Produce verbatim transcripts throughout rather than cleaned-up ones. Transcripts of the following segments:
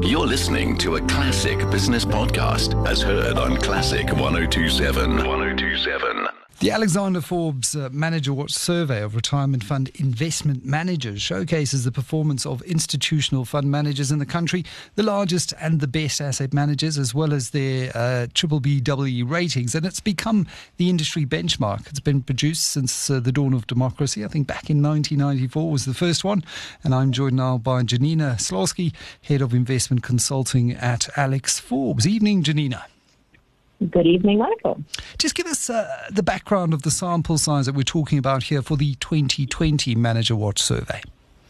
You're listening to a classic business podcast as heard on Classic one oh two point seven. one oh two point seven. The Alexander Forbes uh, Manager Watch survey of retirement fund investment managers showcases the performance of institutional fund managers in the country, the largest and the best asset managers, as well as their uh, triple B double E ratings. And it's become the industry benchmark. It's been produced since uh, the dawn of democracy. I think back in nineteen ninety-four was the first one. And I'm joined now by Janina Slawski, Head of Investment Consulting at Alex Forbes. Evening, Janina. Good evening, Michael. Just give us uh, the background of the sample size that we're talking about here for the twenty twenty Manager Watch survey.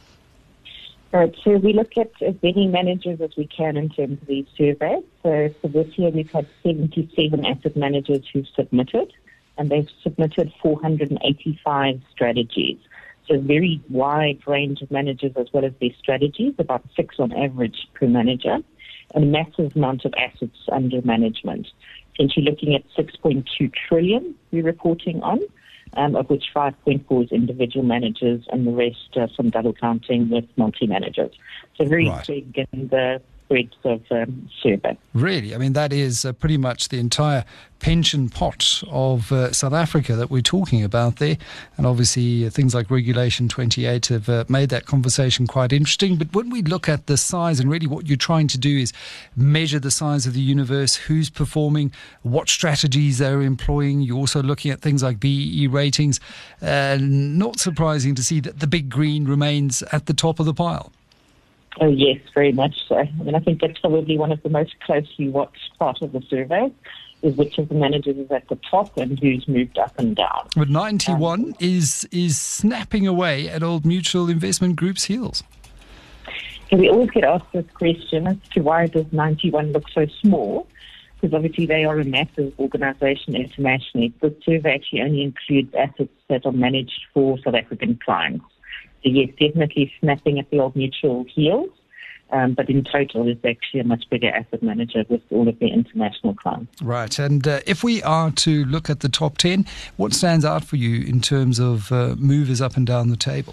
All right, so we look at as many managers as we can in terms of these surveys. So for this year, we've had seventy-seven asset managers who've submitted, and they've submitted four hundred eighty-five strategies. So a very wide range of managers as well as their strategies, about six on average per manager, and a massive amount of assets under management. Essentially looking at six point two trillion we're reporting on, um, of which five point four is individual managers and the rest uh, some double counting with multi-managers. So very Right. big in the breadth of um, survey. Really? I mean, that is uh, pretty much the entire pension pot of uh, South Africa that we're talking about there. And obviously uh, things like Regulation twenty-eight have uh, made that conversation quite interesting. But when we look at the size, and really what you're trying to do is measure the size of the universe, who's performing, what strategies they're employing. You're also looking at things like B E E ratings. Uh, not surprising to see that the big green remains at the top of the pile. Oh, yes, very much so. I mean, I think that's probably one of the most closely watched part of the survey, is which of the managers is at the top and who's moved up and down. But ninety-one Um, is is snapping away at Old Mutual Investment Group's heels. So we always get asked this question as to why does ninety-one look so small? Because obviously they are a massive organisation internationally. The survey actually only includes assets that are managed for South African clients. So yes, definitely snapping at the Old Mutual heels, um, but in total it's actually a much bigger asset manager with all of their international clients. Right, and uh, if we are to look at the top ten, what stands out for you in terms of uh, movers up and down the table?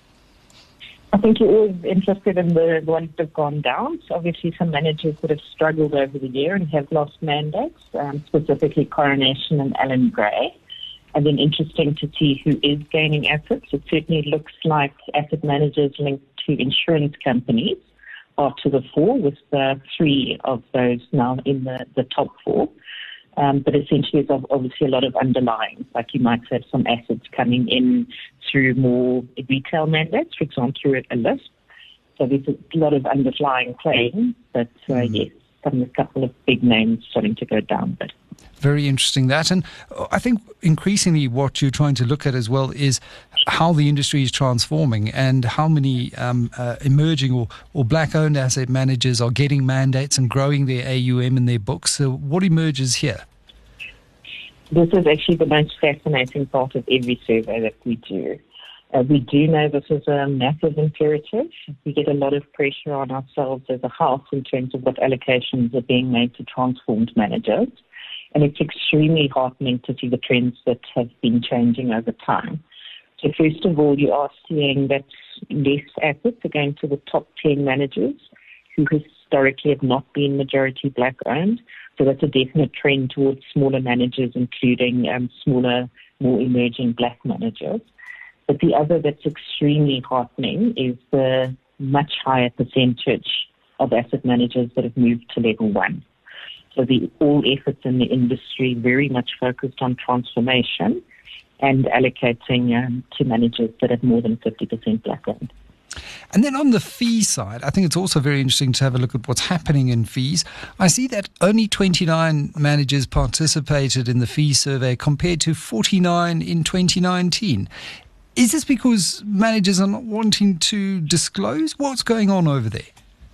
I think you're always interested in the ones that have gone down. So obviously some managers that have struggled over the year and have lost mandates, um, specifically Coronation and Alan Gray. And then interesting to see who is gaining assets. It certainly looks like asset managers linked to insurance companies are to the fore, with uh, three of those now in the, the top four. Um, but essentially there's obviously a lot of underlying, like you might have some assets coming in through more retail mandates, for example, through a list. So there's a lot of underlying claims, but uh, mm. yes, a couple of big names starting to go down a bit. Very interesting, that. And I think increasingly what you're trying to look at as well is how the industry is transforming and how many um, uh, emerging or, or black-owned asset managers are getting mandates and growing their A U M in their books. So what emerges here? This is actually the most fascinating part of every survey that we do. Uh, we do know this is a massive imperative. We get a lot of pressure on ourselves as a house in terms of what allocations are being made to transformed managers. And it's extremely heartening to see the trends that have been changing over time. So first of all, you are seeing that less assets are going to the top ten managers who historically have not been majority black-owned. So that's a definite trend towards smaller managers, including um, smaller, more emerging black managers. But the other that's extremely heartening is the much higher percentage of asset managers that have moved to level one. So the all efforts in the industry very much focused on transformation and allocating um, to managers that have more than fifty percent black-owned. And then on the fee side, I think it's also very interesting to have a look at what's happening in fees. I see that only twenty-nine managers participated in the fee survey compared to forty-nine in twenty nineteen. Is this because managers are not wanting to disclose? What's going on over there?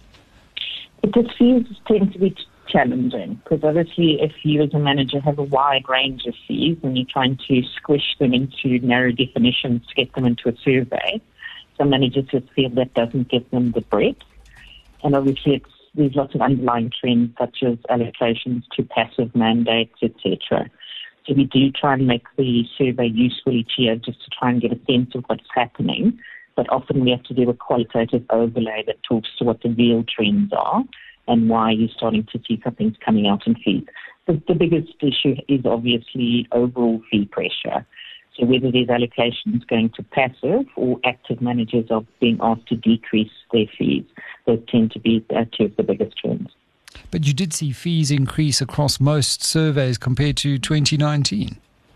The fees tend to be challenging because obviously if you as a manager have a wide range of fees and you're trying to squish them into narrow definitions to get them into a survey, some managers just feel that doesn't give them the breadth. And obviously it's, there's lots of underlying trends such as allocations to passive mandates, et cetera. So we do try and make the survey useful each year just to try and get a sense of what's happening. But often we have to do a qualitative overlay that talks to what the real trends are. and why you're starting to see some things coming out in fees. The, the biggest issue is obviously overall fee pressure. So whether there's allocations going to passive or active managers are being asked to decrease their fees, those tend to be uh, two of the biggest trends. But you did see fees increase across most surveys compared to twenty nineteen.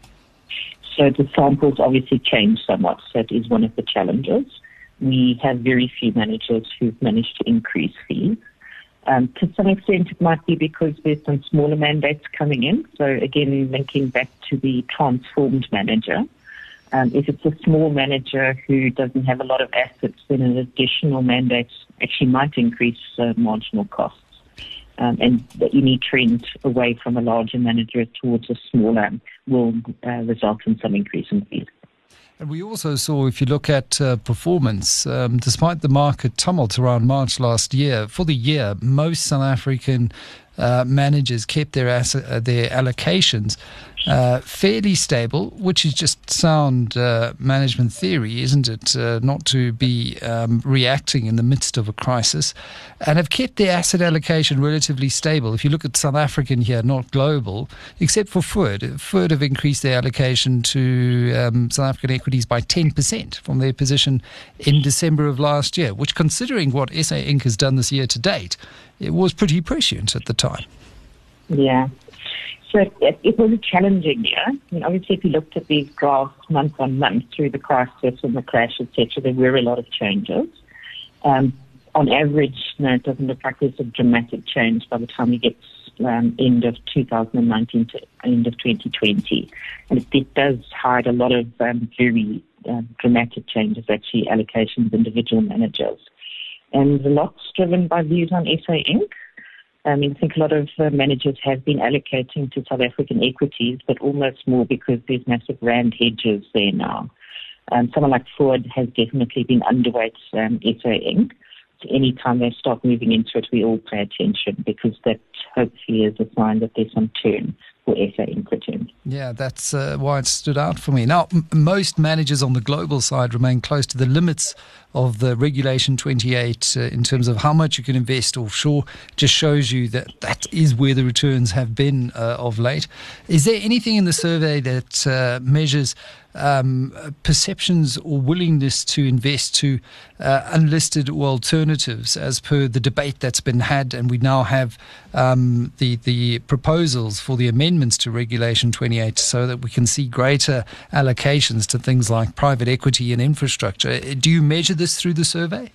So the samples obviously changed somewhat. So it is one of the challenges. We have very few managers who've managed to increase fees. Um, to some extent, it might be because there's some smaller mandates coming in. So again, linking back to the transformed manager, um, if it's a small manager who doesn't have a lot of assets, then an additional mandate actually might increase uh, marginal costs. Um, and any trend away from a larger manager towards a smaller will uh, result in some increase in fees. And we also saw, if you look at uh, performance, um, despite the market tumult around March last year, for the year, most South African uh, managers kept their asset, uh, their allocations uh, fairly stable, which is just sound uh, management theory, isn't it? Uh, not to be um, reacting in the midst of a crisis, and have kept their asset allocation relatively stable. If you look at South African here, not global, except for F U D. F U D have increased their allocation to um, South African equities by ten percent from their position in December of last year, which, considering what S A Inc has done this year to date, it was pretty prescient at the time. Yeah. So it, it was a challenging year. I mean, obviously, if you looked at these graphs month on month through the crisis and the crash, et cetera, there were a lot of changes. Um, on average, no, it doesn't look like there's a dramatic change by the time we get um, end of two thousand nineteen to end of twenty twenty. And it, it does hide a lot of um, very uh, dramatic changes, actually, allocations of individual managers. And a lot's driven by views on S A Inc. I mean, I think a lot of uh, managers have been allocating to South African equities, but almost more because there's massive rand hedges there now. Um, someone like F U D has definitely been underweight um, S A Inc. So any time they start moving into it, we all pay attention because that hopefully is a sign that there's some turn for S A Inc return. Yeah, that's uh, why it stood out for me. Now, m- most managers on the global side remain close to the limits of the Regulation twenty-eight uh, in terms of how much you can invest offshore. Just shows you that that is where the returns have been uh, of late. Is there anything in the survey that uh, measures um, perceptions or willingness to invest to uh, unlisted or alternatives, as per the debate that's been had? And we now have um, the, the proposals for the amendments to Regulation twenty-eight so that we can see greater allocations to things like private equity and infrastructure. Do you measure this through the survey?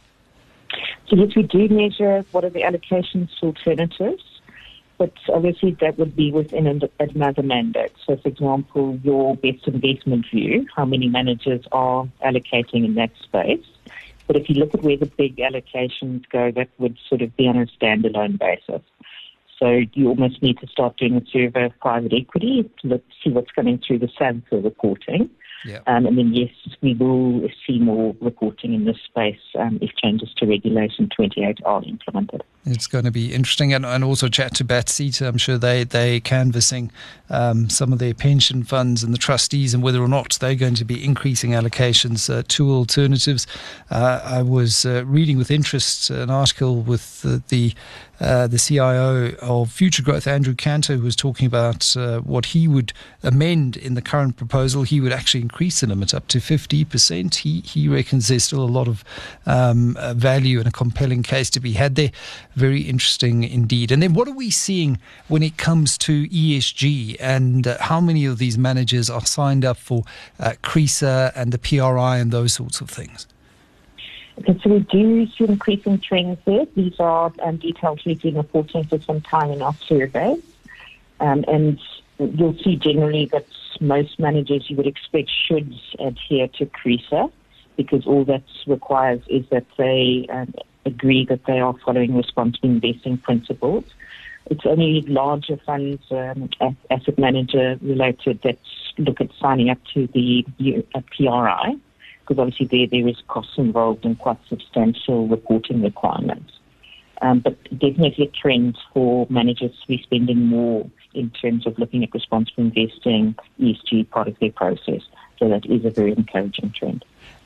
So yes, we do measure what are the allocations to alternatives, but obviously that would be within another mandate. So, for example, your best investment view, how many managers are allocating in that space. But if you look at where the big allocations go, that would sort of be on a standalone basis. So you almost need to start doing a survey of private equity to look, see what's coming through the SAMPA reporting. Yeah. Um, and then, yes, we will see more reporting in this space um, if changes to Regulation twenty-eight are implemented. It's going to be interesting, and, and also chat to BATSETA. I'm sure they they canvassing um, some of their pension funds and the trustees, and whether or not they're going to be increasing allocations uh, to alternatives. Uh, I was uh, reading with interest an article with the, the Uh, the C I O of Future Growth, Andrew Cantor, who was talking about uh, what he would amend in the current proposal. He would actually increase the limit up to fifty percent. He he reckons there's still a lot of um, uh, value and a compelling case to be had there. Very interesting indeed. And then what are we seeing when it comes to E S G, and uh, how many of these managers are signed up for uh, CRISA and the P R I and those sorts of things? Okay, so we do see increasing trends there. These are um, details we've been reporting for some time in our surveys. Um, and you'll see generally that most managers you would expect should adhere to CRISA, because all that requires is that they um, agree that they are following responsible investing principles. It's only larger funds, um, asset manager related, that look at signing up to the uh, P R I. Because obviously there, there is costs involved and quite substantial reporting requirements. Um, but definitely a trend for managers to be spending more in terms of looking at responsible investing, E S G part of their process. So that is a very encouraging trend.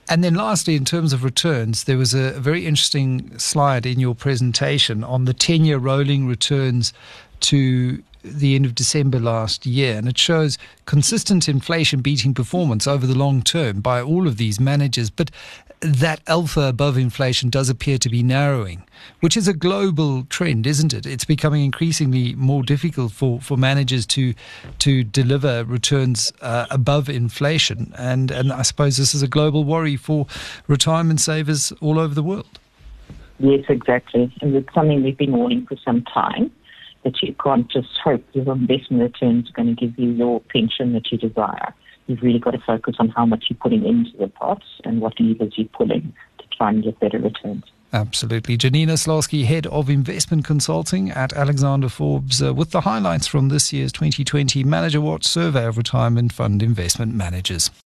And then lastly, in terms of returns, there was a very interesting slide in your presentation on the ten-year rolling returns to the end of December last year. And it shows consistent inflation beating performance over the long term by all of these managers. But that alpha above inflation does appear to be narrowing, which is a global trend, isn't it? It's becoming increasingly more difficult for, for managers to to deliver returns uh, above inflation. And, and I suppose this is a global worry for retirement savers all over the world. Yes, exactly. And it's something we've been warning for some time, that you can't just hope your investment returns are going to give you your pension that you desire. You've really got to focus on how much you're putting into the pots and what levers you're pulling to try and get better returns. Absolutely. Janina Slarsky, Head of Investment Consulting at Alexander Forbes, uh, with the highlights from this year's twenty twenty Manager Watch Survey of Retirement Fund Investment Managers.